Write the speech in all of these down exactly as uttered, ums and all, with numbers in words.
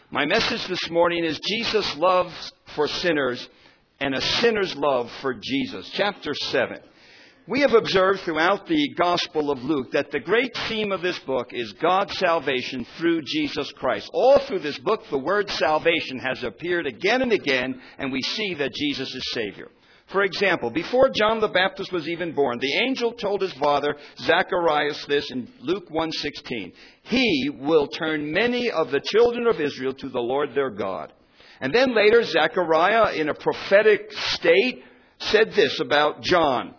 My message this morning is Jesus' love for sinners and a sinner's love for Jesus. Chapter seven. We have observed throughout the Gospel of Luke that the great theme of this book is God's salvation through Jesus Christ. All through this book, the word salvation has appeared again and again, and we see that Jesus is Savior. For example, before John the Baptist was even born, the angel told his father, Zacharias, this in Luke one sixteen. He will turn many of the children of Israel to the Lord their God. And then later, Zechariah, in a prophetic state, said this about John.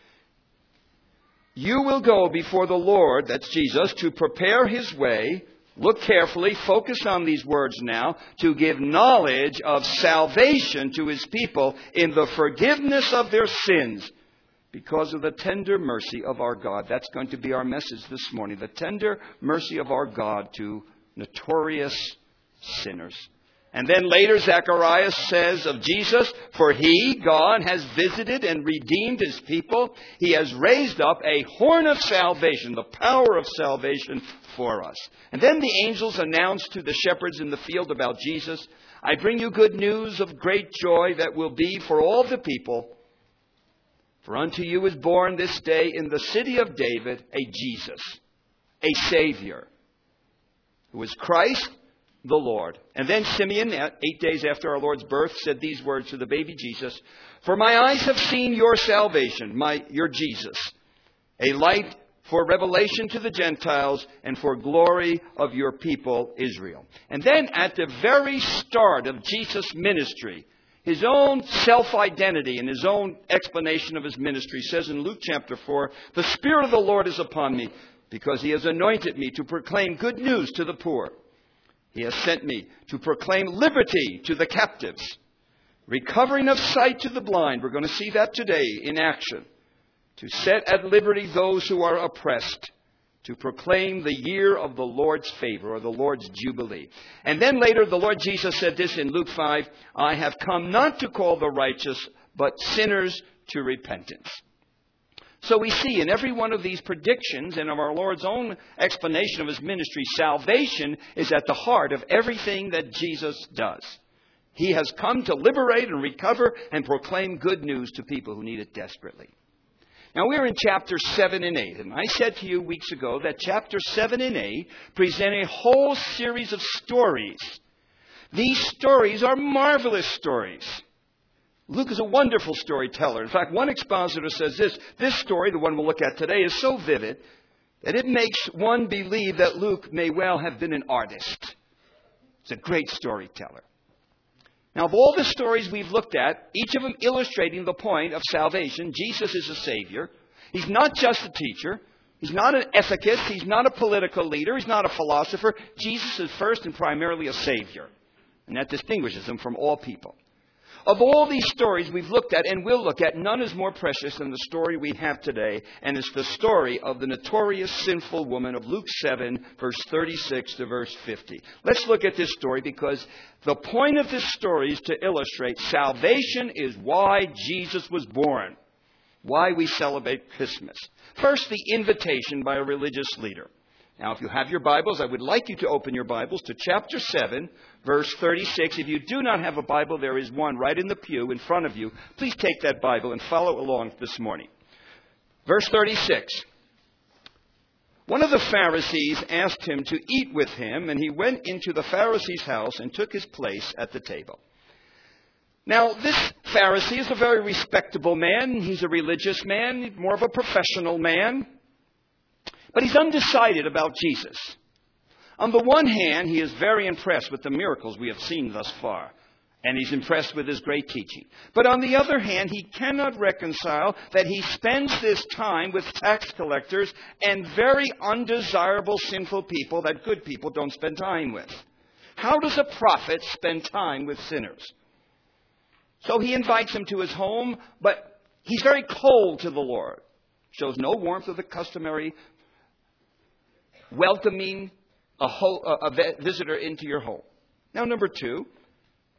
You will go before the Lord, that's Jesus, to prepare his way. Look carefully, focus on these words now, to give knowledge of salvation to his people in the forgiveness of their sins because of the tender mercy of our God. That's going to be our message this morning, the tender mercy of our God to notorious sinners. And then later Zacharias says of Jesus, for he, God, has visited and redeemed his people. He has raised up a horn of salvation, the power of salvation for us. And then the angels announced to the shepherds in the field about Jesus, I bring you good news of great joy that will be for all the people. For unto you is born this day in the city of David a Jesus, a Savior, who is Christ the Lord. And then Simeon, eight days after our Lord's birth, said these words to the baby Jesus, for my eyes have seen your salvation, my your Jesus, a light for revelation to the Gentiles and for glory of your people Israel. And then at the very start of Jesus' ministry, his own self-identity and his own explanation of his ministry says in Luke chapter four, the Spirit of the Lord is upon me because he has anointed me to proclaim good news to the poor. He has sent me to proclaim liberty to the captives, recovering of sight to the blind. We're going to see that today in action. To set at liberty those who are oppressed, to proclaim the year of the Lord's favor or the Lord's jubilee. And then later the Lord Jesus said this in Luke five, I have come not to call the righteous, but sinners to repentance. So we see in every one of these predictions and of our Lord's own explanation of his ministry, salvation is at the heart of everything that Jesus does. He has come to liberate and recover and proclaim good news to people who need it desperately. Now we're in chapter seven and eight, and I said to you weeks ago that chapter seven and eight present a whole series of stories. These stories are marvelous stories. Luke is a wonderful storyteller. In fact, one expositor says this, this story, the one we'll look at today, is so vivid that it makes one believe that Luke may well have been an artist. It's a great storyteller. Now, of all the stories we've looked at, each of them illustrating the point of salvation, Jesus is a Savior. He's not just a teacher. He's not an ethicist. He's not a political leader. He's not a philosopher. Jesus is first and primarily a Savior. And that distinguishes him from all people. Of all these stories we've looked at and will look at, none is more precious than the story we have today. And it's the story of the notorious sinful woman of Luke seven, verse thirty-six to verse fifty. Let's look at this story because the point of this story is to illustrate salvation is why Jesus was born. Why we celebrate Christmas. First, the invitation by a religious leader. Now, if you have your Bibles, I would like you to open your Bibles to chapter seven, verse thirty-six. If you do not have a Bible, there is one right in the pew in front of you. Please take that Bible and follow along this morning. Verse thirty-six. One of the Pharisees asked him to eat with him, and he went into the Pharisee's house and took his place at the table. Now, this Pharisee is a very respectable man. He's a religious man, more of a professional man. But he's undecided about Jesus. On the one hand, he is very impressed with the miracles we have seen thus far. And he's impressed with his great teaching. But on the other hand, he cannot reconcile that he spends this time with tax collectors and very undesirable sinful people that good people don't spend time with. How does a prophet spend time with sinners? So he invites them to his home, but he's very cold to the Lord. Shows no warmth of the customary welcoming a, ho- a visitor into your home. Now, number two,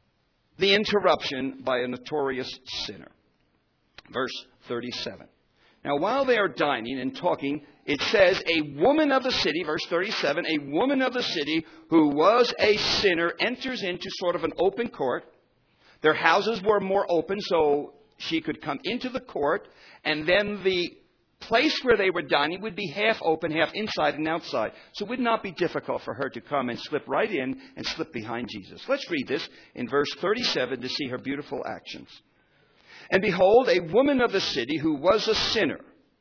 the interruption by a notorious sinner. Verse thirty-seven. Now, while they are dining and talking, it says a woman of the city, verse thirty-seven, a woman of the city who was a sinner enters into sort of an open court. Their houses were more open, so she could come into the court, and then the place where they were dining would be half open, half inside and outside. So it would not be difficult for her to come and slip right in and slip behind Jesus. Let's read this in verse thirty-seven to see her beautiful actions. And behold, a woman of the city who was a sinner,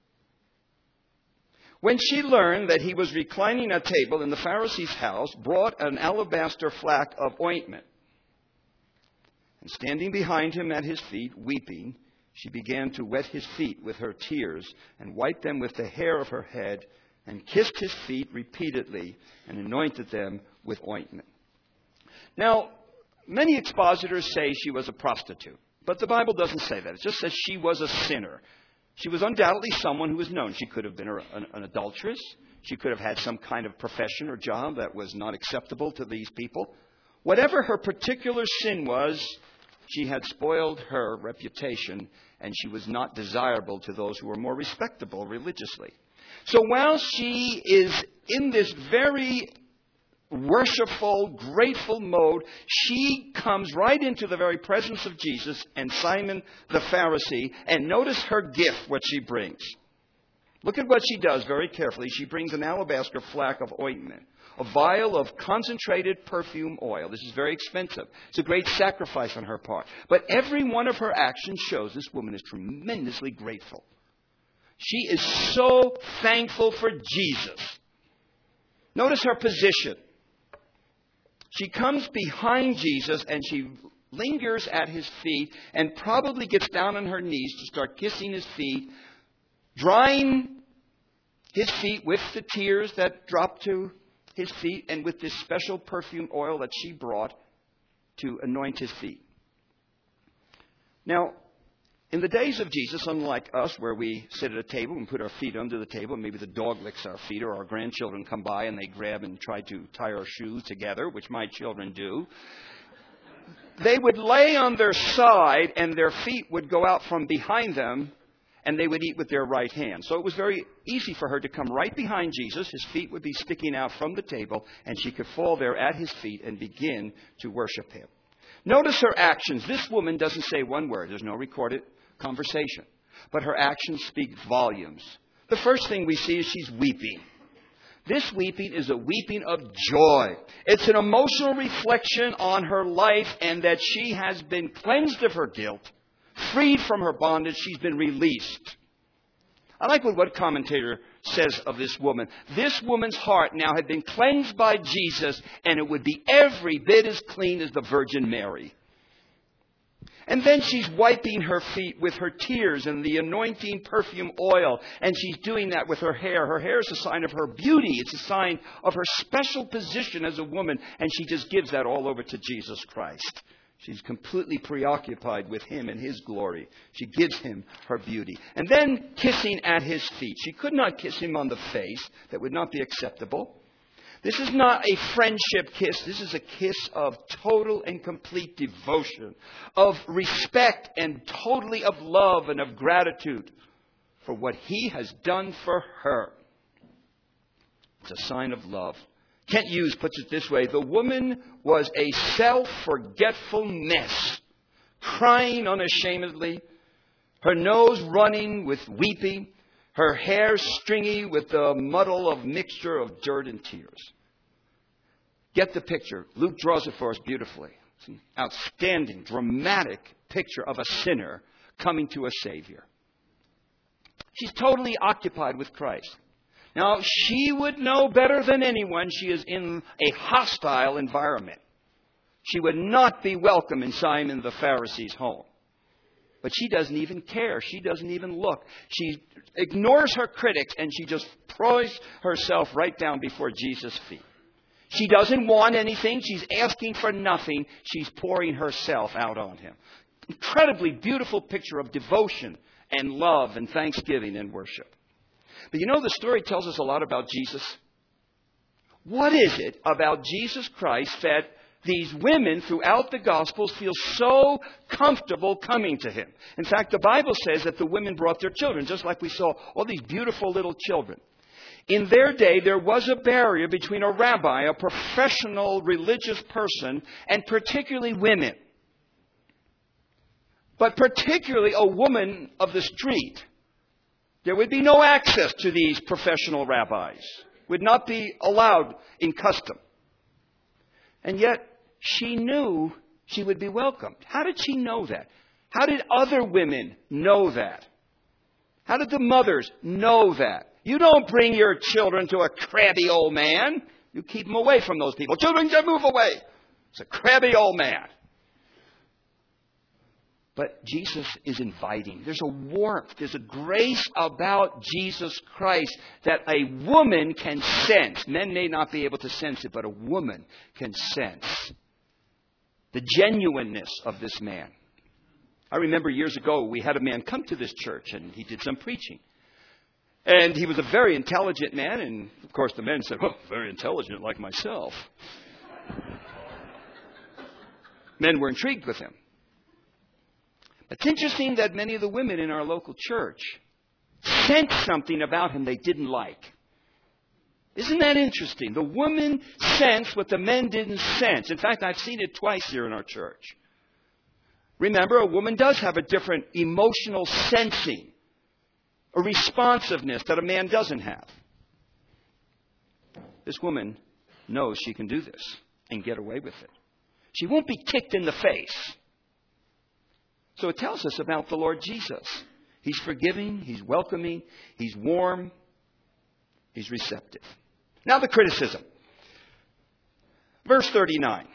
when she learned that he was reclining at table in the Pharisee's house, brought an alabaster flask of ointment. And standing behind him at his feet, weeping, she began to wet his feet with her tears and wiped them with the hair of her head and kissed his feet repeatedly and anointed them with ointment. Now, many expositors say she was a prostitute, but the Bible doesn't say that. It just says she was a sinner. She was undoubtedly someone who was known. She could have been an, an adulteress. She could have had some kind of profession or job that was not acceptable to these people. Whatever her particular sin was, she had spoiled her reputation, and she was not desirable to those who were more respectable religiously. So while she is in this very worshipful, grateful mode, she comes right into the very presence of Jesus and Simon the Pharisee, and notice her gift, what she brings. Look at what she does very carefully. She brings an alabaster flask of ointment, a vial of concentrated perfume oil. This is very expensive. It's a great sacrifice on her part. But every one of her actions shows this woman is tremendously grateful. She is so thankful for Jesus. Notice her position. She comes behind Jesus and she lingers at his feet and probably gets down on her knees to start kissing his feet, drying his feet with the tears that drop to his feet and with this special perfume oil that she brought to anoint his feet. Now, in the days of Jesus, unlike us, where we sit at a table and put our feet under the table, maybe the dog licks our feet, or our grandchildren come by and they grab and try to tie our shoes together, which my children do, they would lay on their side and their feet would go out from behind them, and they would eat with their right hand. So it was very easy for her to come right behind Jesus. His feet would be sticking out from the table, and she could fall there at his feet and begin to worship him. Notice her actions. This woman doesn't say one word. There's no recorded conversation. But her actions speak volumes. The first thing we see is she's weeping. This weeping is a weeping of joy. It's an emotional reflection on her life and that she has been cleansed of her guilt, freed from her bondage. She's been released. I like what one commentator says of this woman. This woman's heart now had been cleansed by Jesus, and it would be every bit as clean as the Virgin Mary. And then she's wiping her feet with her tears and the anointing perfume oil. And she's doing that with her hair. Her hair is a sign of her beauty. It's a sign of her special position as a woman. And she just gives that all over to Jesus Christ. She's completely preoccupied with him and his glory. She gives him her beauty. And then kissing at his feet. She could not kiss him on the face. That would not be acceptable. This is not a friendship kiss. This is a kiss of total and complete devotion, of respect and totally of love and of gratitude for what he has done for her. It's a sign of love. Kent Hughes puts it this way: the woman was a self-forgetful mess, crying unashamedly, her nose running with weeping, her hair stringy with the muddle of mixture of dirt and tears. Get the picture. Luke draws it for us beautifully. It's an outstanding, dramatic picture of a sinner coming to a Savior. She's totally occupied with Christ. Now, she would know better than anyone she is in a hostile environment. She would not be welcome in Simon the Pharisee's home. But she doesn't even care. She doesn't even look. She ignores her critics and she just throws herself right down before Jesus' feet. She doesn't want anything. She's asking for nothing. She's pouring herself out on him. Incredibly beautiful picture of devotion and love and thanksgiving and worship. But you know, the story tells us a lot about Jesus. What is it about Jesus Christ that these women throughout the Gospels feel so comfortable coming to him. In fact, the Bible says that the women brought their children, just like we saw all these beautiful little children. In their day, there was a barrier between a rabbi, a professional religious person, and particularly women. But particularly a woman of the street. There would be no access to these professional rabbis. Would not be allowed in custom. And yet, she knew she would be welcomed. How did she know that? How did other women know that? How did the mothers know that? You don't bring your children to a crabby old man. You keep them away from those people. Children, just move away. It's a crabby old man. But Jesus is inviting. There's a warmth. There's a grace about Jesus Christ that a woman can sense. Men may not be able to sense it, but a woman can sense the genuineness of this man. I remember years ago, we had a man come to this church, and he did some preaching. And he was a very intelligent man, and of course the men said, "Oh, very intelligent like myself." Men were intrigued with him. It's interesting that many of the women in our local church sensed something about him they didn't like. Isn't that interesting? The women sensed what the men didn't sense. In fact, I've seen it twice here in our church. Remember, a woman does have a different emotional sensing, a responsiveness that a man doesn't have. This woman knows she can do this and get away with it. She won't be kicked in the face. So it tells us about the Lord Jesus. He's forgiving, he's welcoming, he's warm, he's receptive. Now the criticism. Verse thirty-nine.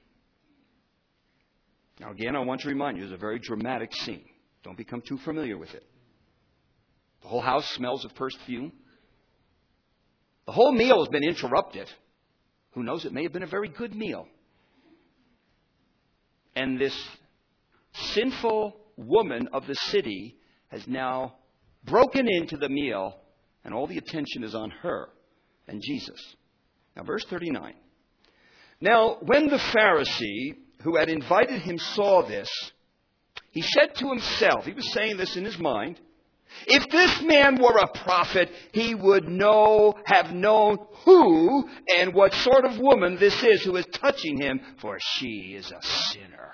Now again, I want to remind you, it's a very dramatic scene. Don't become too familiar with it. The whole house smells of perfume. The whole meal has been interrupted. Who knows, it may have been a very good meal. And this sinful woman of the city has now broken into the meal, and all the attention is on her and Jesus. Now, verse thirty-nine. Now, when the Pharisee who had invited him saw this, he said to himself, he was saying this in his mind, if this man were a prophet, he would know, have known who and what sort of woman this is who is touching him, for she is a sinner.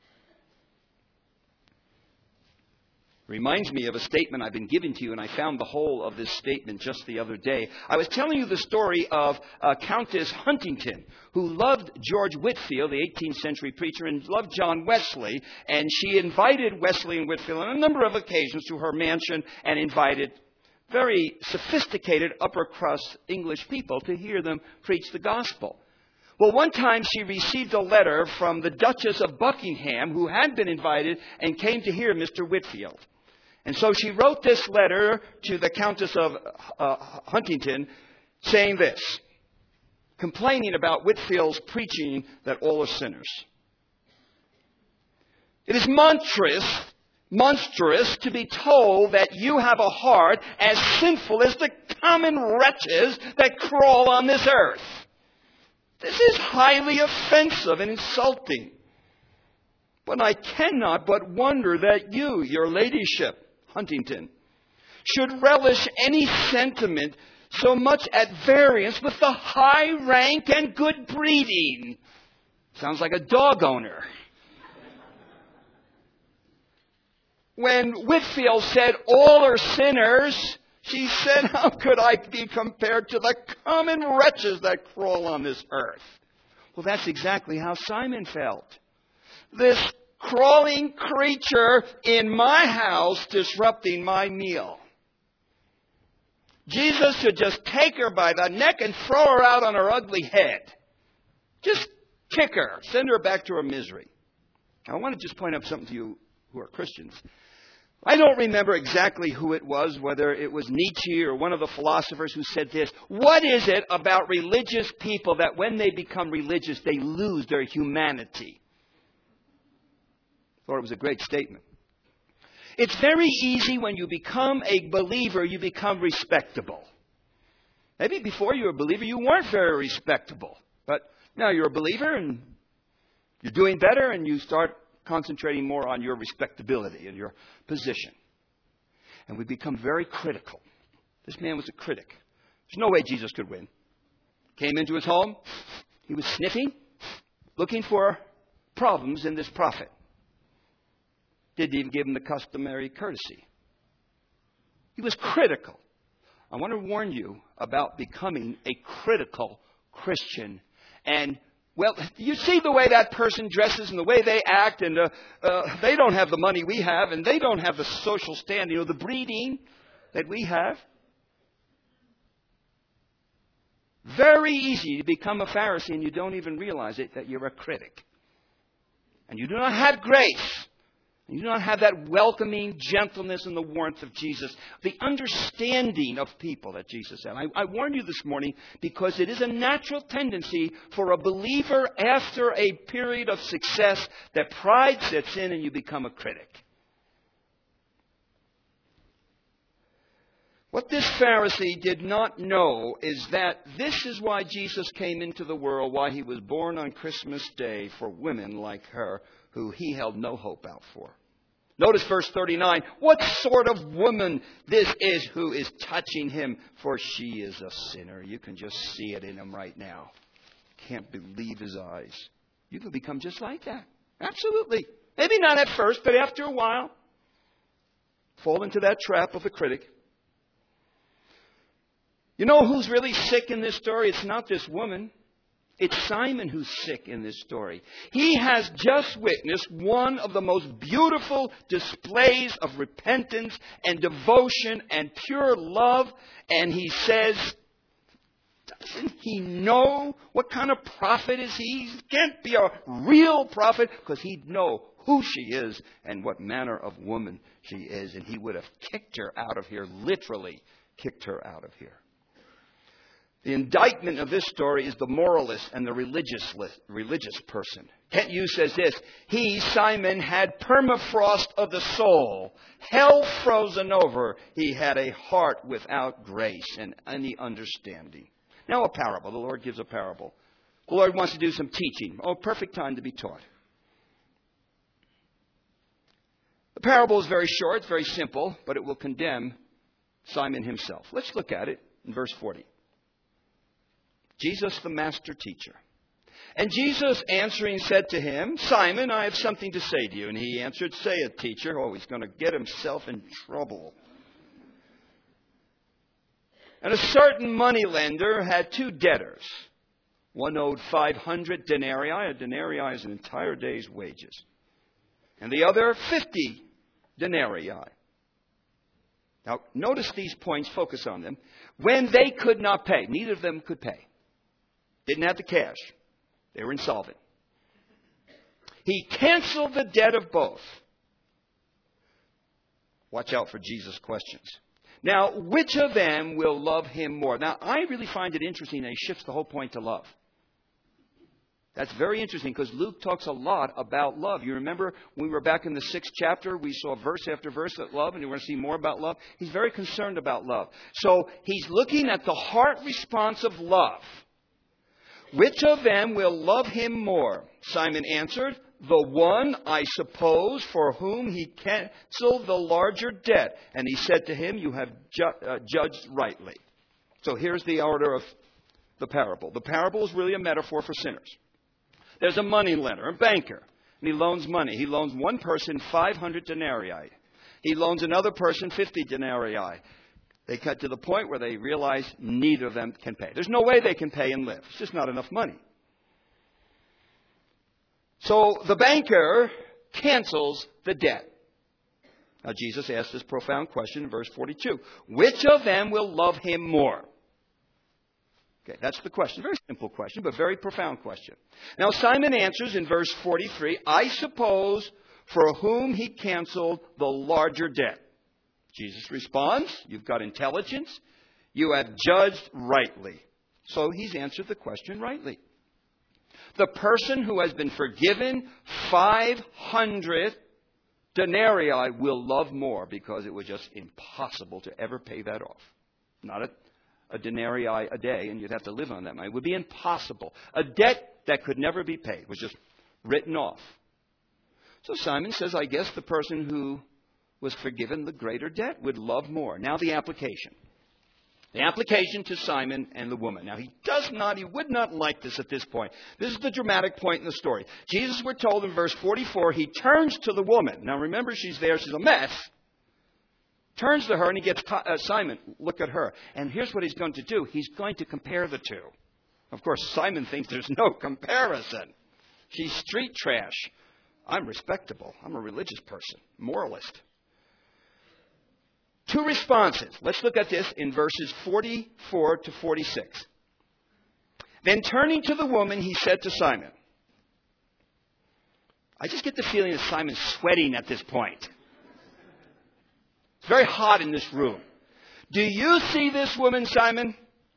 Reminds me of a statement I've been giving to you, and I found the whole of this statement just the other day. I was telling you the story of uh, Countess Huntington, who loved George Whitefield, the eighteenth century preacher, and loved John Wesley. And she invited Wesley and Whitefield on a number of occasions to her mansion and invited very sophisticated upper-crust English people to hear them preach the gospel. Well, one time she received a letter from the Duchess of Buckingham, who had been invited and came to hear Mister Whitefield. And so she wrote this letter to the Countess of uh, Huntington saying this, complaining about Whitefield's preaching that all are sinners. It is monstrous, monstrous to be told that you have a heart as sinful as the common wretches that crawl on this earth. This is highly offensive and insulting. But I cannot but wonder that you, your ladyship, Huntington, should relish any sentiment so much at variance with the high rank and good breeding. Sounds like a dog owner. When Whitefield said all are sinners, she said, how could I be compared to the common wretches that crawl on this earth? Well, that's exactly how Simon felt. This crawling creature in my house disrupting my meal. Jesus should just take her by the neck and throw her out on her ugly head. Just kick her. Send her back to her misery. Now, I want to just point out something to you who are Christians. I don't remember exactly who it was, whether it was Nietzsche or one of the philosophers who said this. What is it about religious people that when they become religious, they lose their humanity? I thought it was a great statement. It's very easy when you become a believer, you become respectable. Maybe before you were a believer, you weren't very respectable. But now you're a believer and You're doing better, and you start concentrating more on your respectability and your position. And we become very critical. This man was a critic. There's no way Jesus could win. Came into his home. He was sniffing, looking for problems in this prophet. Didn't even give him the customary courtesy. He was critical. I want to warn you about becoming a critical Christian. And, well, you see the way that person dresses and the way they act, and uh, uh, they don't have the money we have, and they don't have the social standing or the breeding that we have. Very easy to become a Pharisee, and you don't even realize it, that you're a critic. And you do not have grace. You do not have that welcoming gentleness and the warmth of Jesus. The understanding of people that Jesus had. I, I warn you this morning because it is a natural tendency for a believer after a period of success that pride sets in and you become a critic. What this Pharisee did not know is that this is why Jesus came into the world, why he was born on Christmas Day for women like her, who he held no hope out for. Notice verse thirty-nine. What sort of woman this is who is touching him, for she is a sinner. You can just see it in him right now. Can't believe his eyes. You can become just like that. Absolutely. Maybe not at first, but after a while, fall into that trap of the critic. You know who's really sick in this story? It's not this woman. It's Simon who's sick in this story. He has just witnessed one of the most beautiful displays of repentance and devotion and pure love. And he says, doesn't he know what kind of prophet is he? He can't be a real prophet because he'd know who she is and what manner of woman she is. And he would have kicked her out of here, literally kicked her out of here. The indictment of this story is the moralist and the religious religious person. Kent Hughes says this: he, Simon, had permafrost of the soul, hell frozen over. He had a heart without grace and any understanding. Now a parable. The Lord gives a parable. The Lord wants to do some teaching. Oh, perfect time to be taught. The parable is very short, very simple, but it will condemn Simon himself. Let's look at it in verse forty. Jesus, the master teacher. And Jesus answering said to him, Simon, I have something to say to you. And he answered, say it, teacher. Oh, he's going to get himself in trouble. And a certain moneylender had two debtors. One owed five hundred denarii. A denarii is an entire day's wages. And the other fifty denarii. Now, notice these points. Focus on them. When they could not pay, neither of them could pay. Didn't have the cash. They were insolvent. He canceled the debt of both. Watch out for Jesus' questions. Now, which of them will love him more? Now, I really find it interesting that he shifts the whole point to love. That's very interesting because Luke talks a lot about love. You remember when we were back in the sixth chapter, we saw verse after verse at love, and you want to see more about love. He's very concerned about love. So he's looking at the heart response of love. Which of them will love him more? Simon answered, the one, I suppose, for whom he canceled the larger debt. And he said to him, you have ju- uh, judged rightly. So here's the order of the parable. The parable is really a metaphor for sinners. There's a money lender, a banker, and he loans money. He loans one person five hundred denarii. He loans another person fifty denarii. They cut to the point where they realize neither of them can pay. There's no way they can pay and live. It's just not enough money. So the banker cancels the debt. Now Jesus asks this profound question in verse forty-two. Which of them will love him more? Okay, that's the question. Very simple question, but very profound question. Now Simon answers in verse forty-three, I suppose for whom he canceled the larger debt. Jesus responds, you've got intelligence. You have judged rightly. So he's answered the question rightly. The person who has been forgiven five hundred denarii will love more because it was just impossible to ever pay that off. Not a, a denarii a day, and you'd have to live on that money. It would be impossible. A debt that could never be paid was just written off. So Simon says, I guess the person who was forgiven the greater debt would love more. Now the application. The application to Simon and the woman. Now he does not, he would not like this at this point. This is the dramatic point in the story. Jesus, we're told in verse forty-four, he turns to the woman. Now remember, she's there, she's a mess. Turns to her and he gets, uh, Simon, look at her. And here's what he's going to do. He's going to compare the two. Of course, Simon thinks there's no comparison. She's street trash. I'm respectable. I'm a religious person, moralist. Two responses. Let's look at this in verses forty-four to forty-six. Then turning to the woman, he said to Simon. I just get the feeling that Simon's sweating at this point. It's very hot in this room. Do you see this woman, Simon?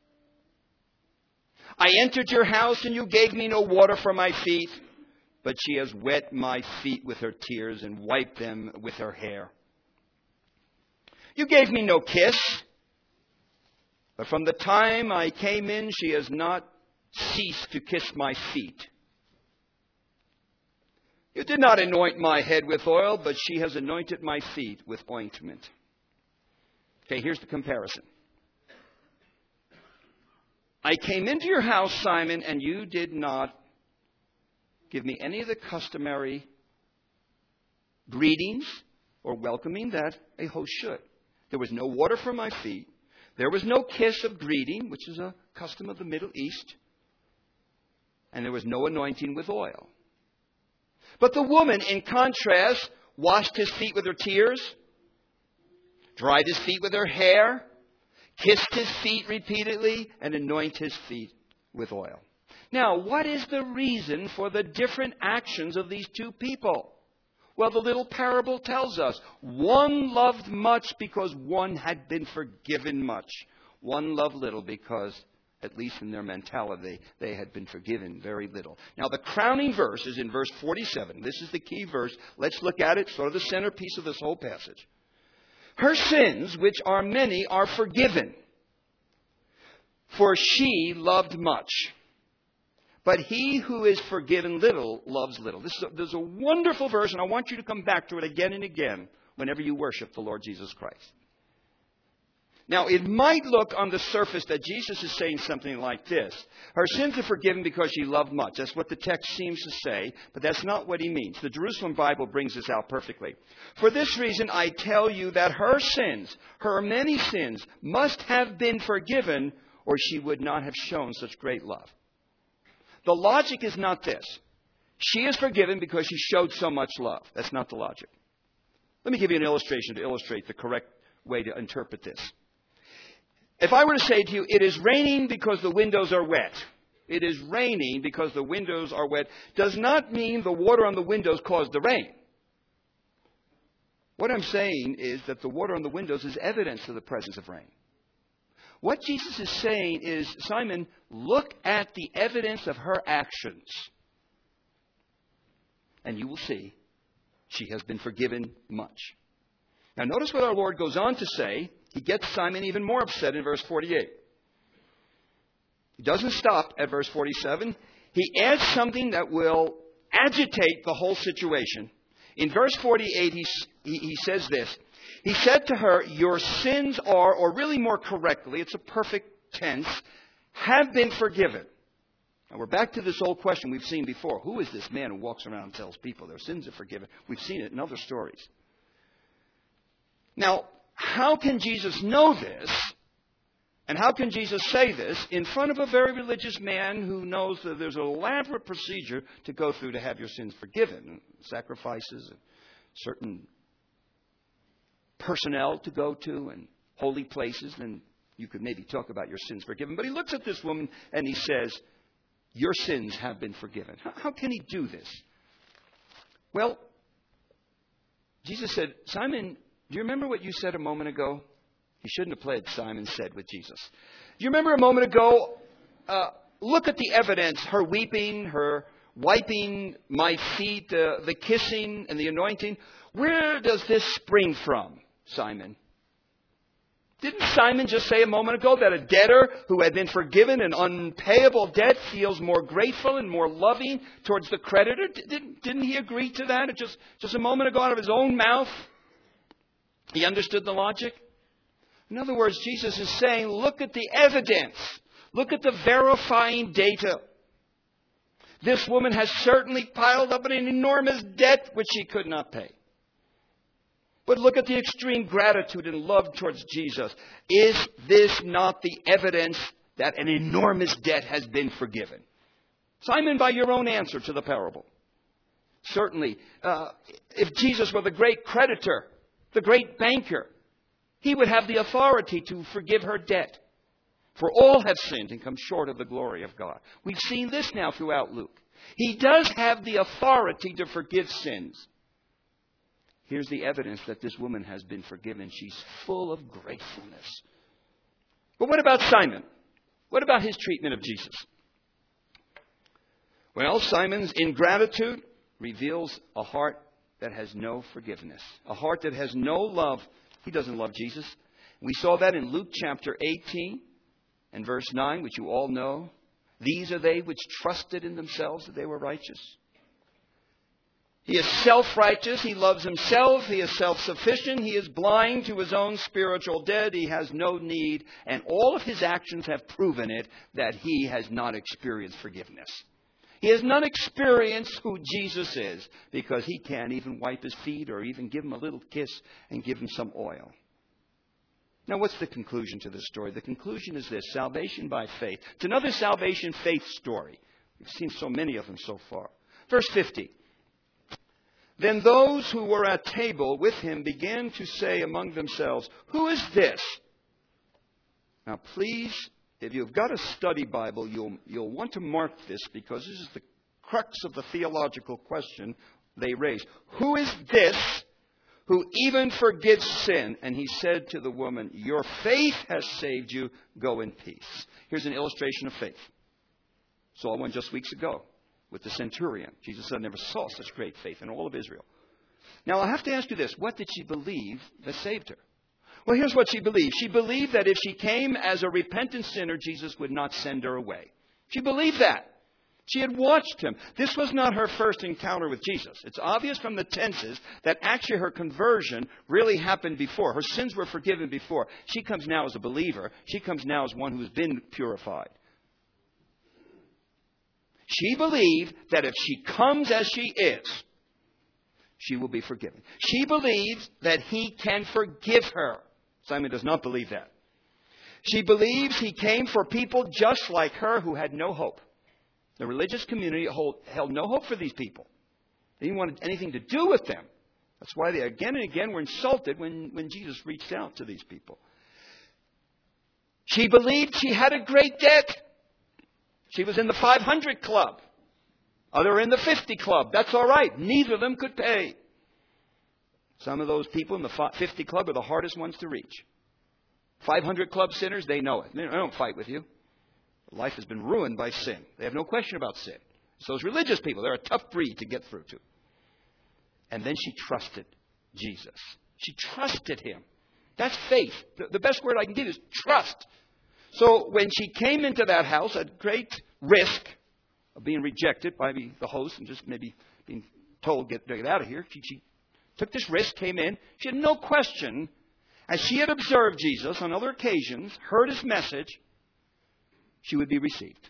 I entered your house and you gave me no water for my feet, but she has wet my feet with her tears and wiped them with her hair. You gave me no kiss, but from the time I came in, she has not ceased to kiss my feet. You did not anoint my head with oil, but she has anointed my feet with ointment. Okay, here's the comparison. I came into your house, Simon, and you did not give me any of the customary greetings or welcoming that a host should. There was no water for my feet. There was no kiss of greeting, which is a custom of the Middle East. And there was no anointing with oil. But the woman, in contrast, washed his feet with her tears, dried his feet with her hair, kissed his feet repeatedly, and anointed his feet with oil. Now, what is the reason for the different actions of these two people? Well, the little parable tells us. One loved much because one had been forgiven much. One loved little because, at least in their mentality, they had been forgiven very little. Now, the crowning verse is in verse forty-seven. This is the key verse. Let's look at it, sort of the centerpiece of this whole passage. Her sins, which are many, are forgiven, for she loved much. But he who is forgiven little loves little. This is, a, this is a wonderful verse, and I want you to come back to it again and again whenever you worship the Lord Jesus Christ. Now, it might look on the surface that Jesus is saying something like this. Her sins are forgiven because she loved much. That's what the text seems to say, but that's not what he means. The Jerusalem Bible brings this out perfectly. For this reason, I tell you that her sins, her many sins, must have been forgiven, or she would not have shown such great love. The logic is not this. She is forgiven because she showed so much love. That's not the logic. Let me give you an illustration to illustrate the correct way to interpret this. If I were to say to you, it is raining because the windows are wet. It is raining because the windows are wet does not mean the water on the windows caused the rain. What I'm saying is that the water on the windows is evidence of the presence of rain. What Jesus is saying is, Simon, look at the evidence of her actions. And you will see she has been forgiven much. Now notice what our Lord goes on to say. He gets Simon even more upset in verse forty-eight. He doesn't stop at verse forty-seven. He adds something that will agitate the whole situation. In verse forty-eight, he, he, he says this. He said to her, your sins are, or really more correctly, it's a perfect tense, have been forgiven. Now we're back to this old question we've seen before. Who is this man who walks around and tells people their sins are forgiven? We've seen it in other stories. Now, how can Jesus know this? And how can Jesus say this in front of a very religious man who knows that there's an elaborate procedure to go through to have your sins forgiven? Sacrifices and certain personnel to go to and holy places, then you could maybe talk about your sins forgiven. But he looks at this woman and he says, your sins have been forgiven. How, how can he do this? Well, Jesus said, Simon, do you remember what you said a moment ago? You shouldn't have played Simon Said with Jesus. Do you remember a moment ago, uh, look at the evidence, her weeping, her wiping my feet, uh, the kissing and the anointing. Where does this spring from, Simon? Didn't Simon just say a moment ago that a debtor who had been forgiven an unpayable debt feels more grateful and more loving towards the creditor? Didn't, didn't he agree to that? It just, just a moment ago out of his own mouth. He understood the logic. In other words, Jesus is saying, look at the evidence. Look at the verifying data. This woman has certainly piled up an enormous debt which she could not pay. But look at the extreme gratitude and love towards Jesus. Is this not the evidence that an enormous debt has been forgiven? Simon, by your own answer to the parable. Certainly, uh, if Jesus were the great creditor, the great banker, he would have the authority to forgive her debt. For all have sinned and come short of the glory of God. We've seen this now throughout Luke. He does have the authority to forgive sins. Here's the evidence that this woman has been forgiven. She's full of gratefulness. But what about Simon? What about his treatment of Jesus? Well, Simon's ingratitude reveals a heart that has no forgiveness. A heart that has no love. He doesn't love Jesus. We saw that in Luke chapter eighteen and verse nine, which you all know. These are they which trusted in themselves that they were righteous. He is self-righteous. He loves himself. He is self-sufficient. He is blind to his own spiritual debt. He has no need. And all of his actions have proven it that he has not experienced forgiveness. He has not experienced who Jesus is because he can't even wipe his feet or even give him a little kiss and give him some oil. Now, what's the conclusion to this story? The conclusion is this: salvation by faith. It's another salvation faith story. We've seen so many of them so far. Verse fifty. Then those who were at table with him began to say among themselves, who is this? Now, please, if you've got a study Bible, you'll, you'll want to mark this because this is the crux of the theological question they raise. Who is this who even forgives sin? And he said to the woman, your faith has saved you. Go in peace. Here's an illustration of faith. Saw one just weeks ago with the centurion. Jesus said, I never saw such great faith in all of Israel. Now, I have to ask you this. What did she believe that saved her? Well, here's what she believed. She believed that if she came as a repentant sinner, Jesus would not send her away. She believed that. She had watched him. This was not her first encounter with Jesus. It's obvious from the tenses that actually her conversion really happened before. Her sins were forgiven before. She comes now as a believer. She comes now as one who has been purified. She believed that if she comes as she is, she will be forgiven. She believes that he can forgive her. Simon does not believe that. She believes he came for people just like her who had no hope. The religious community hold, held no hope for these people. They didn't want anything to do with them. That's why they again and again were insulted when, when Jesus reached out to these people. She believed she had a great debt. She was in the five hundred club. Other in the fifty club. That's all right. Neither of them could pay. Some of those people in the fifty club are the hardest ones to reach. five hundred club sinners, they know it. They don't fight with you. Life has been ruined by sin. They have no question about sin. So those religious people, they're a tough breed to get through to. And then she trusted Jesus. She trusted him. That's faith. The best word I can give is trust. So when she came into that house at great risk of being rejected by the host and just maybe being told, get, get out of here, she, she took this risk, came in. She had no question, as she had observed Jesus on other occasions, heard his message, she would be received.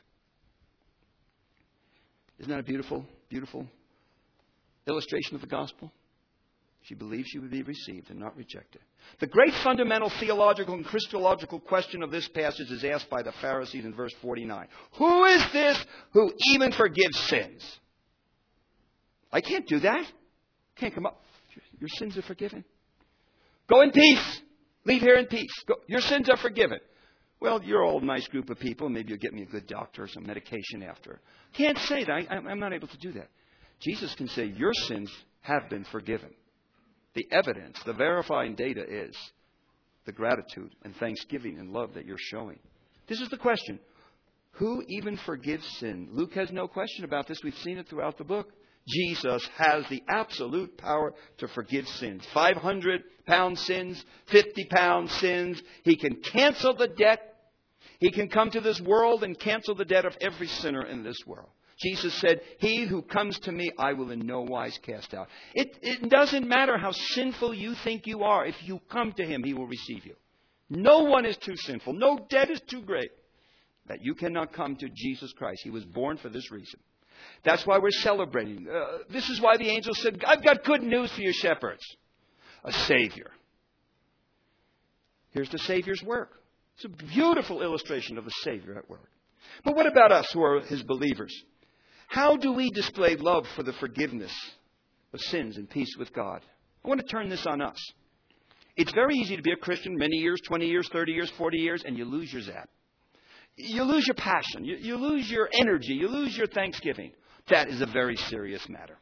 Isn't that a beautiful, beautiful illustration of the gospel? She believed she would be received and not rejected. The great fundamental theological and Christological question of this passage is asked by the Pharisees in verse forty-nine. Who is this who even forgives sins? I can't do that. Can't come up. Your sins are forgiven. Go in peace. Leave here in peace. Go. Your sins are forgiven. Well, you're all a nice group of people. Maybe you'll get me a good doctor or some medication after. Can't say that. I, I'm not able to do that. Jesus can say your sins have been forgiven. The evidence, the verifying data is the gratitude and thanksgiving and love that you're showing. This is the question. Who even forgives sin? Luke has no question about this. We've seen it throughout the book. Jesus has the absolute power to forgive sins. five hundred pound sins, fifty pound sins. He can cancel the debt. He can come to this world and cancel the debt of every sinner in this world. Jesus said, he who comes to me, I will in no wise cast out. It, it doesn't matter how sinful you think you are. If you come to him, he will receive you. No one is too sinful. No debt is too great that you cannot come to Jesus Christ. He was born for this reason. That's why we're celebrating. Uh, this is why the angel said, I've got good news for you shepherds. A Savior. Here's the Savior's work. It's a beautiful illustration of the Savior at work. But what about us who are his believers? How do we display love for the forgiveness of sins and peace with God? I want to turn this on us. It's very easy to be a Christian many years, twenty years, thirty years, forty years, and you lose your zap. You lose your passion. You, you lose your energy. You lose your thanksgiving. That is a very serious matter.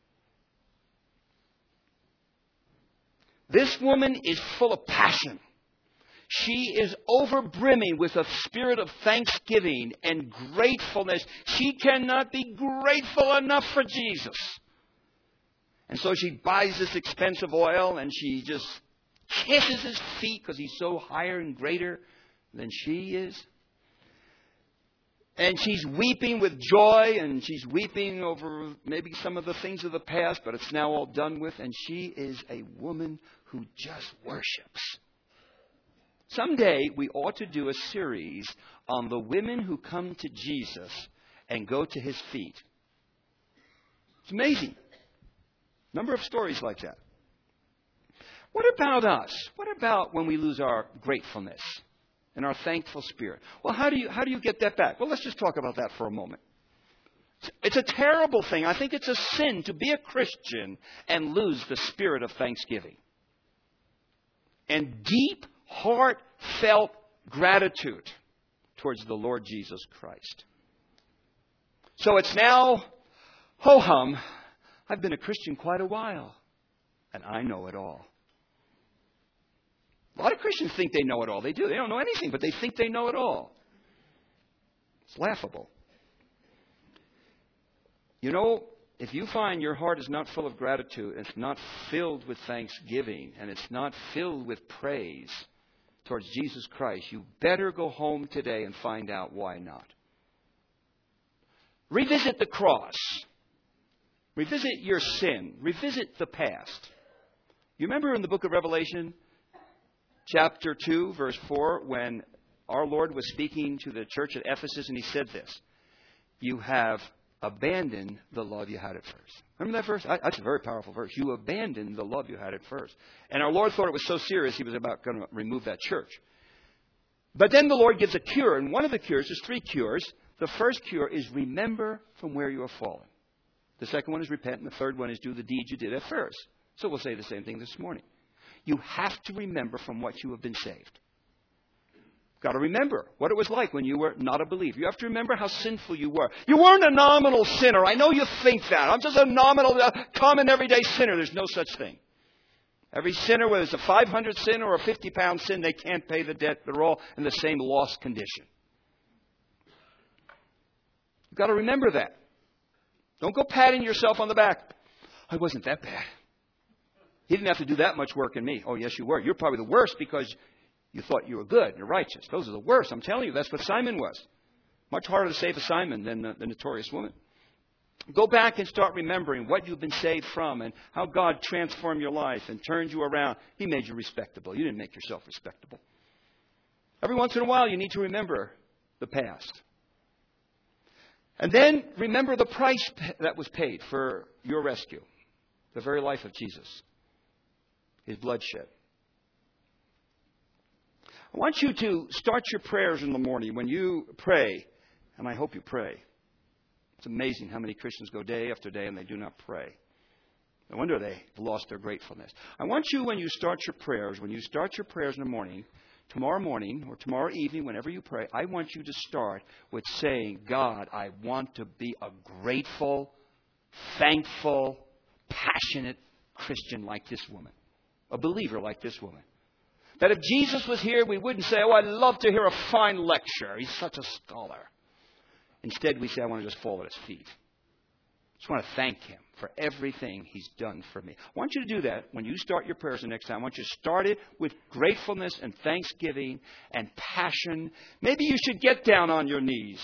This woman is full of passion. She is overbrimming with a spirit of thanksgiving and gratefulness. She cannot be grateful enough for Jesus. And so she buys this expensive oil and she just kisses his feet because he's so higher and greater than she is. And she's weeping with joy, and she's weeping over maybe some of the things of the past, but it's now all done with. And she is a woman who just worships. Someday we ought to do a series on the women who come to Jesus and go to his feet. It's amazing. Number of stories like that. What about us? What about when we lose our gratefulness and our thankful spirit? Well, how do you how do you get that back? Well, let's just talk about that for a moment. It's a terrible thing. I think it's a sin to be a Christian and lose the spirit of thanksgiving and deep, heartfelt gratitude towards the Lord Jesus Christ. So it's now, ho-hum, I've been a Christian quite a while, and I know it all. A lot of Christians think they know it all. They do. They don't know anything, but they think they know it all. It's laughable. You know, if you find your heart is not full of gratitude, it's not filled with thanksgiving, and it's not filled with praise towards Jesus Christ, you better go home today and find out why not. Revisit the cross. Revisit your sin. Revisit the past. You remember in the book of Revelation, chapter two, verse four, when our Lord was speaking to the church at Ephesus, and he said this, you have abandoned the love you had at first. Remember that verse? That's a very powerful verse. You abandoned the love you had at first. And our Lord thought it was so serious, he was about going to remove that church. But then the Lord gives a cure, and one of the cures, there's three cures. The first cure is remember from where you have fallen. The second one is repent, and the third one is do the deeds you did at first. So we'll say the same thing this morning. You have to remember from what you have been saved. You've got to remember what it was like when you were not a believer. You have to remember how sinful you were. You weren't a nominal sinner. I know you think that. I'm just a nominal, uh, common, everyday sinner. There's no such thing. Every sinner, whether it's a five hundred sin or a fifty pound sin, they can't pay the debt. They're all in the same lost condition. You've got to remember that. Don't go patting yourself on the back. I wasn't that bad. He didn't have to do that much work in me. Oh, yes, you were. You're probably the worst because you thought you were good and righteous. Those are the worst. I'm telling you, that's what Simon was. Much harder to save a Simon than the, the notorious woman. Go back and start remembering what you've been saved from and how God transformed your life and turned you around. He made you respectable. You didn't make yourself respectable. Every once in a while, you need to remember the past. And then remember the price that was paid for your rescue. The very life of Jesus. His bloodshed. I want you to start your prayers in the morning when you pray, and I hope you pray. It's amazing how many Christians go day after day and they do not pray. No wonder they've lost their gratefulness. I want you, when you start your prayers, when you start your prayers in the morning, tomorrow morning or tomorrow evening, whenever you pray, I want you to start with saying, God, I want to be a grateful, thankful, passionate Christian like this woman. A believer like this woman. That if Jesus was here, we wouldn't say, oh, I'd love to hear a fine lecture. He's such a scholar. Instead, we say, I want to just fall at his feet. just want to thank Him for everything He's done for me. I want you to do that when you start your prayers the next time. I want you to start it with gratefulness and thanksgiving and passion. Maybe you should get down on your knees.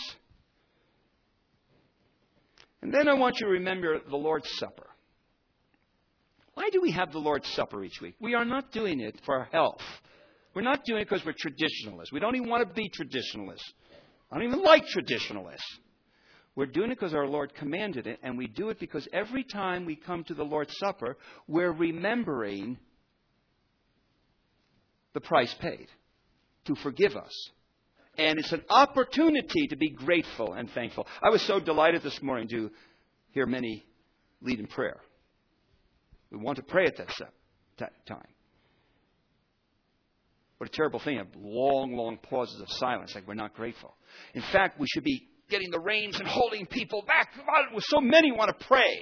And then I want you to remember the Lord's Supper. Why do we have the Lord's Supper each week? We are not doing it for our health. We're not doing it because we're traditionalists. We don't even want to be traditionalists. I don't even like traditionalists. We're doing it because our Lord commanded it, and we do it because every time we come to the Lord's Supper, we're remembering the price paid to forgive us. And it's an opportunity to be grateful and thankful. I was so delighted this morning to hear many lead in prayer. We want to pray at that time. What a terrible thing, long, long pauses of silence, like we're not grateful. In fact, we should be getting the reins and holding people back. So many want to pray.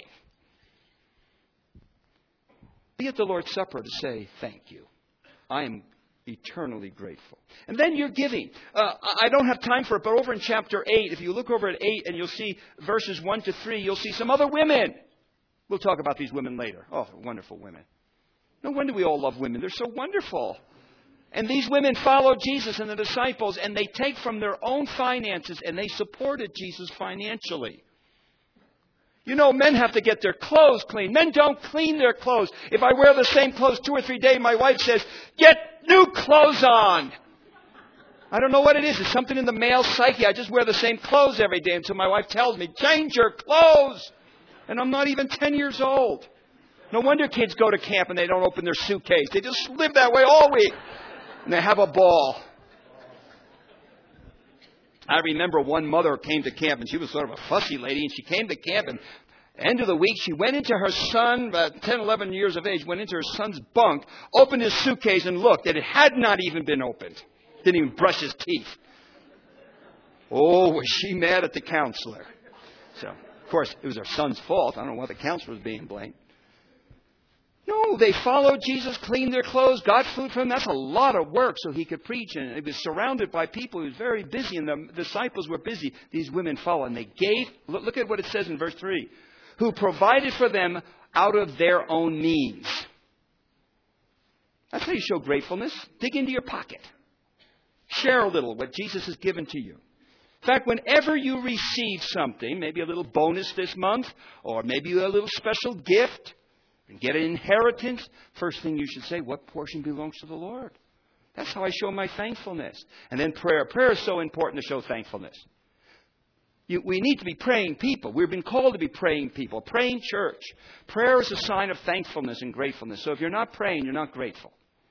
Be at the Lord's Supper to say, thank you. I am eternally grateful. And then you're giving. Uh, I don't have time for it, but over in chapter eight, if you look over at eight and you'll see verses one to three, you'll see some other women. We'll talk about these women later. Oh, wonderful women. No wonder we all love women. They're so wonderful. And these women followed Jesus and the disciples, and they take from their own finances, and they supported Jesus financially. You know, men have to get their clothes cleaned. Men don't clean their clothes. If I wear the same clothes two or three days, my wife says, get new clothes on. I don't know what it is. It's something in the male psyche. I just wear the same clothes every day until my wife tells me, change your clothes. And I'm not even ten years old. No wonder kids go to camp and they don't open their suitcase. They just live that way all week. And they have a ball. I remember one mother came to camp, and she was sort of a fussy lady, and she came to camp, and end of the week, she went into her son, about ten, eleven years of age, went into her son's bunk, opened his suitcase, and looked, and it had not even been opened. Didn't even brush his teeth. Oh, was she mad at the counselor. So, of course, it was her son's fault. I don't know why the counselor was being blamed. No, they followed Jesus, cleaned their clothes, got food for him. That's a lot of work so he could preach. And he was surrounded by people. He was very busy, and the disciples were busy. These women followed, and they gave. Look, look at what it says in verse three. Who provided for them out of their own means. That's how you show gratefulness. Dig into your pocket. Share a little what Jesus has given to you. In fact, whenever you receive something, maybe a little bonus this month, or maybe a little special gift, and get an inheritance, first thing you should say, what portion belongs to the Lord? That's how I show my thankfulness. And then prayer. Prayer is so important to show thankfulness. You, we need to be praying people. We've been called to be praying people, praying church. Prayer is a sign of thankfulness and gratefulness. So if you're not praying, you're not grateful.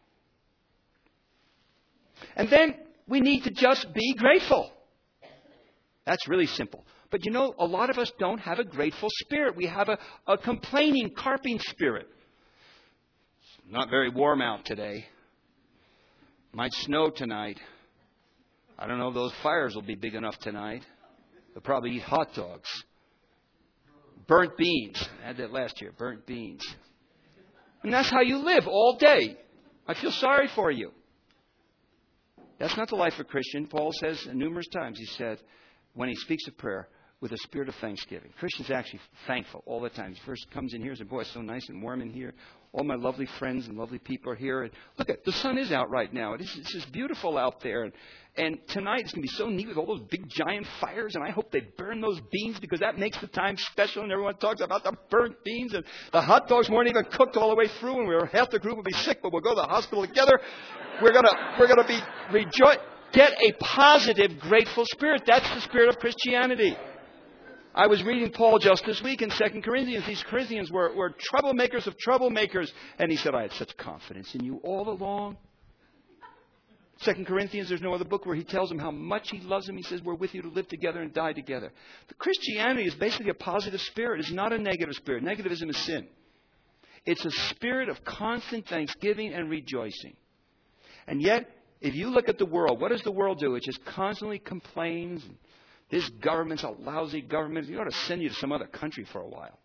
And then we need to just be grateful. That's really simple. But you know, a lot of us don't have a grateful spirit. We have a, a complaining, carping spirit. It's not very warm out today. Might snow tonight. I don't know if those fires will be big enough tonight. They'll probably eat hot dogs. Burnt beans. I had that last year. Burnt beans. And that's how you live all day. I feel sorry for you. That's not the life of a Christian. Paul says numerous times, he said, when he speaks of prayer, with a spirit of thanksgiving. Christians are actually thankful all the time. He first comes in here and says, boy, it's so nice and warm in here. All my lovely friends and lovely people are here. And look, at the sun is out right now. It is, it's just beautiful out there. And, and tonight it's going to be so neat with all those big giant fires. And I hope they burn those beans because that makes the time special. And everyone talks about the burnt beans. And the hot dogs weren't even cooked all the way through. And we were, half the group will be sick, but we'll go to the hospital together. We're going to we're gonna be rejoice. Get a positive, grateful spirit. That's the spirit of Christianity. I was reading Paul just this week in Second Corinthians. These Corinthians were, were troublemakers of troublemakers. And he said, I had such confidence in you all along. Second Corinthians, there's no other book where he tells them how much he loves them. He says, we're with you to live together and die together. The Christianity is basically a positive spirit. It's not a negative spirit. Negativism is sin. It's a spirit of constant thanksgiving and rejoicing. And yet, if you look at the world, what does the world do? It just constantly complains. This government's a lousy government. You ought to send you to some other country for a while.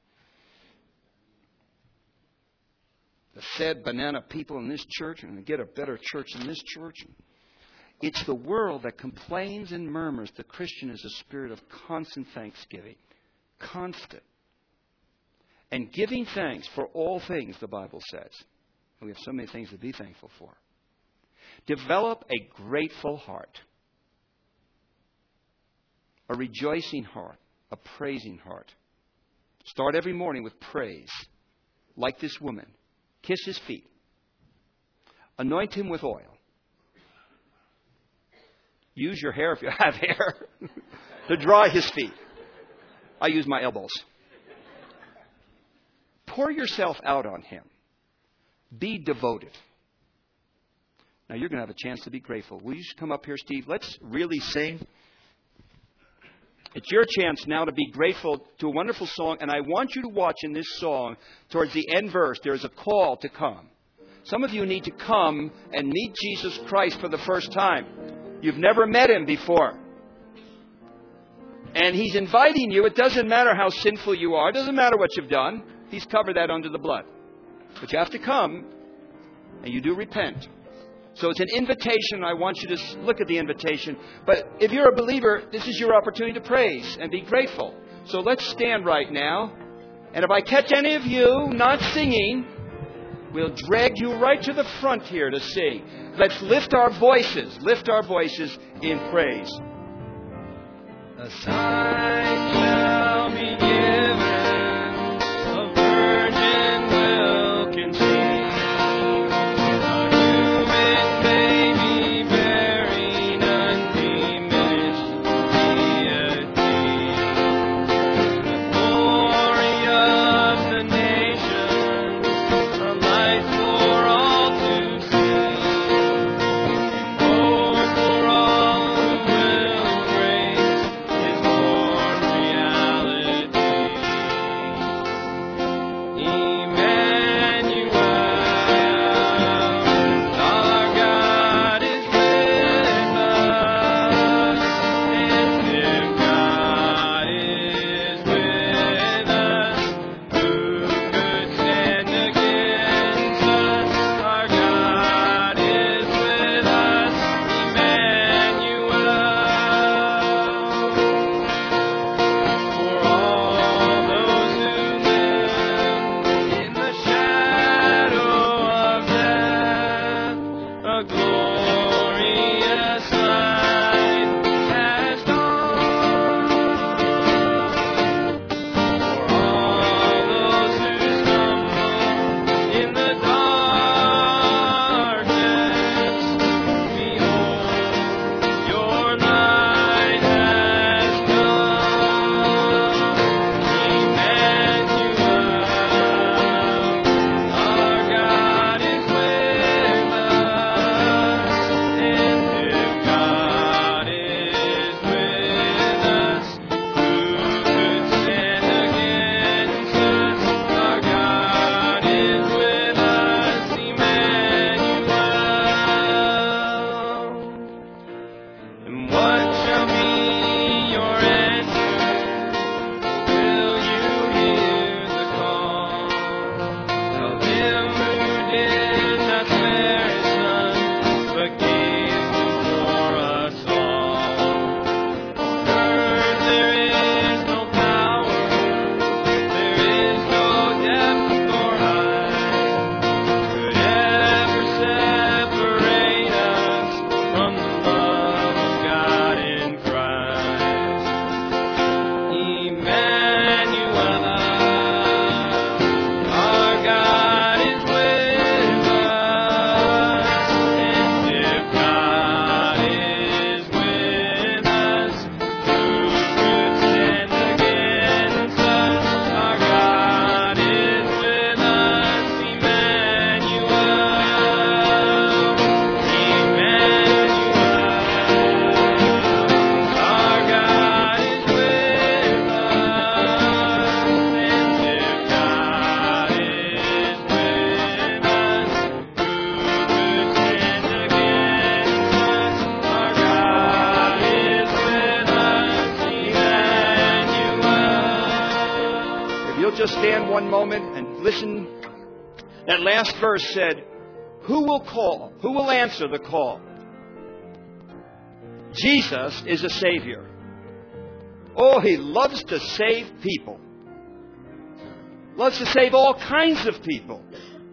The sad banana people in this church, and get a better church than this church. It's the world that complains and murmurs. The Christian is a spirit of constant thanksgiving. Constant. And giving thanks for all things, the Bible says. And we have so many things to be thankful for. Develop a grateful heart. A rejoicing heart. A praising heart. Start every morning with praise. Like this woman. Kiss his feet. Anoint him with oil. Use your hair if you have hair to dry his feet. I use my elbows. Pour yourself out on him. Be devoted. Now you're going to have a chance to be grateful. Will you come up here, Steve? Let's really sing. It's your chance now to be grateful to a wonderful song. And I want you to watch in this song, towards the end verse, there's a call to come. Some of you need to come and meet Jesus Christ for the first time. You've never met him before. And he's inviting you. It doesn't matter how sinful you are. It doesn't matter what you've done. He's covered that under the blood. But you have to come, and you do repent. So it's an invitation. I want you to look at the invitation. But if you're a believer, this is your opportunity to praise and be grateful. So let's stand right now. And if I catch any of you not singing, we'll drag you right to the front here to sing. Let's lift our voices, lift our voices in praise. A sign shall be given, a virgin will conceive, a human baby bearing undiminished deity. The glory of the nation, a light for all to see, and hope for all who will embrace His born reality. Emmanuel, our God is with us, and if God is with us, who could stand against us? Our God is with us, Emmanuel. For all those who live in the shadow of death, a glorious light has dawned. For all those who stumble in the darkness, behold, your light has come. Emmanuel, our God is with us, and if God is with us, who could stand against us? Our God is with us, Emmanuel. And what shall be your answer? Will you hear the call of Him who did not spare His Son, but gave Him for us all? On earth there is no power, there is no depth or height, could ever separate us from the love of God in Christ. Emmanuel, our God is with us, and if God is with us, who could stand against us? Our God is with us, Emmanuel. Emmanuel, our God is with us, and if God is with us, who could stand against us? Our God is with us, Emmanuel. If you'll just stand one moment and listen. That last verse said, who will call? Who will answer the call? Jesus is a Savior. Oh, He loves to save people. Loves to save all kinds of people.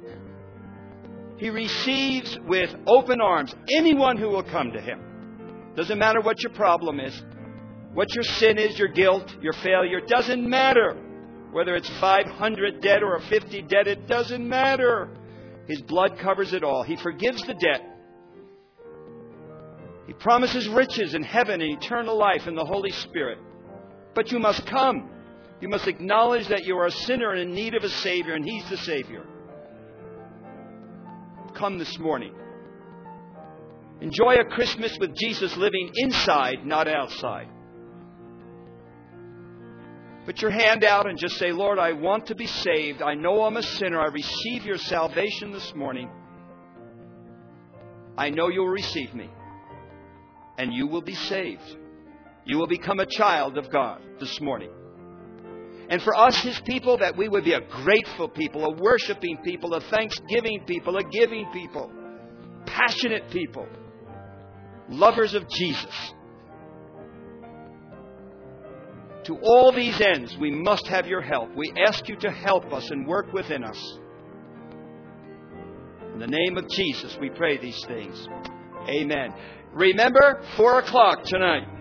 He receives with open arms anyone who will come to Him. Doesn't matter what your problem is, what your sin is, your guilt, your failure. It doesn't matter. Whether it's five hundred dead or fifty dead, it doesn't matter. His blood covers it all. He forgives the debt. He promises riches in heaven and eternal life in the Holy Spirit. But you must come. You must acknowledge that you are a sinner and in need of a Savior, and He's the Savior. Come this morning. Enjoy a Christmas with Jesus living inside, not outside. Put your hand out and just say, Lord, I want to be saved. I know I'm a sinner. I receive your salvation this morning. I know you'll receive me. And you will be saved. You will become a child of God this morning. And for us, His people, that we would be a grateful people, a worshiping people, a thanksgiving people, a giving people, passionate people, lovers of Jesus. To all these ends, we must have your help. We ask you to help us and work within us. In the name of Jesus, we pray these things. Amen. Remember, four o'clock tonight.